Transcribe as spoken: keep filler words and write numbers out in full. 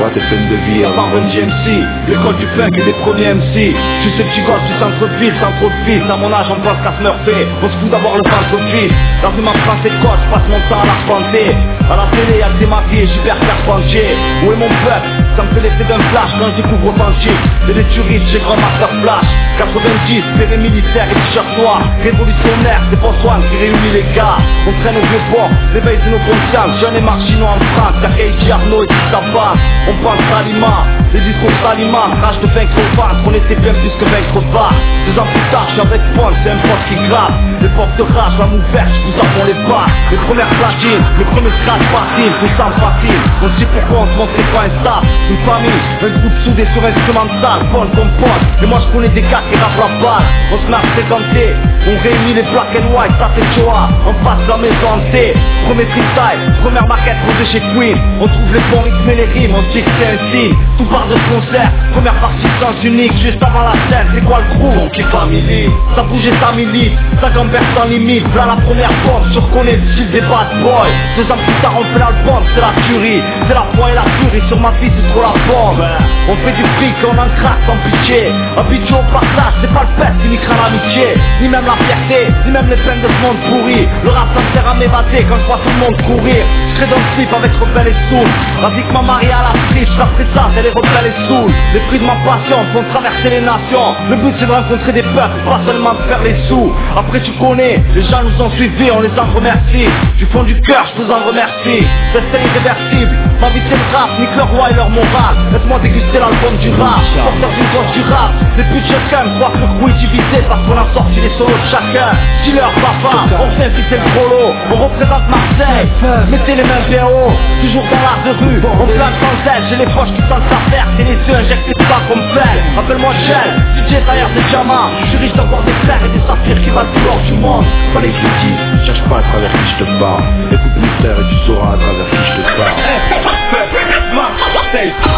tes peines de vie avant Run D M C. L'école du funk et des premiers M C. Tu sais petit gosse du centre-ville, sans trop de fils. À mon âge on pense qu'à se meurfer, on se fout d'avoir le centre-fils. Dans une France et coach, je passe mon temps à l'arpenter. À la télé y'a que des maquillés, j'hyper carpentier. Où est mon peuple? Ça me fait l'effet d'un flash quand je découvre authentique. Et les turistes, j'ai grand master flash. quatre-vingt-dix, ferré militaire et t-shirt noir. Révolutionnaire, c'est François qui réunit les gars. On traîne au vieux port, l'éveil de nos consciences. Jeunes et marginaux en France, y'a Keiji Arnaud et tout ça passe. On pense Salima, les discours Salima. Rage de vaincre au ventre, on était bien plus que vaincre au phare. Deux ans plus tard, j'suis avec Paul, c'est un pote qui grave. Les portes de rage, la mou verte, j'vous apprends les pas. Les premières platines, les premiers scratch facile, tout ça facile. On sait pourquoi on se montre pas un staff. Une famille, un groupe soudé sur instrumental. Paul comme Paul, et moi je connais des gars qui rappent la balle. On se met à fréquenter, on réunit les black and white, ça c'est Joa. On passe la maison hantée, premier freestyle, première maquette posée chez Queen. On trouve les bons rythmes et les rimes, on dit que c'est un signe. Tout part de ce concert, première partie sens unique. Juste avant la scène, c'est quoi le crew? Mon qui family, ça bouge et ça milite, ça gamberge sans limite. Là la première bombe, je reconnais le style des bad boys. Deux ans plus tard on fait l'album, c'est la tuerie. C'est la foi et la furie, sur ma fille c'est trop la bombe. On fait du fric, on en craque sans pitié. Habitué au partage, c'est pas le pète qui niquera l'amitié. Ni même la fierté, ni même les peines de ce monde pourri. Le rap ça me sert à m'évader quand je vois tout le monde courir. Je crée dans le slip avec rebelle et soul. Basiquement marié à la street, je ferai ça, c'est les rebelles et soul. Les prix de ma passion font traverser les nations. Le but c'est de rencontrer des peuples, pas seulement de faire les sous. Après tu connais, les gens nous ont suivis, on les en remercie. Du fond du cœur, je vous en remercie. C'est irréversible, ma vie c'est le rap, nique leur roi et leur morale. Laisse-moi déguster l'album du rap, porteur d'une grosse du rap. Les buts de chacun croient que le crew est divisé parce qu'on a sorti les solos de chacun. Dealer, papa, on vient fixer le prolo. On représente Marseille, mettez les mains bien haut. Toujours dans l'art de rue, on plane sans aile. J'ai les poches qui sentent sa perte et les yeux injectés pas comme pelle. Appelle-moi Shell, D J tailleur de diamants. Je suis riche d'avoir des frères et des saphirs qui valent plus l'or du monde. Pas les critiques, cherche pas à travers qui je te parle. Écoute mes frères et tu sauras à travers qui je te parle.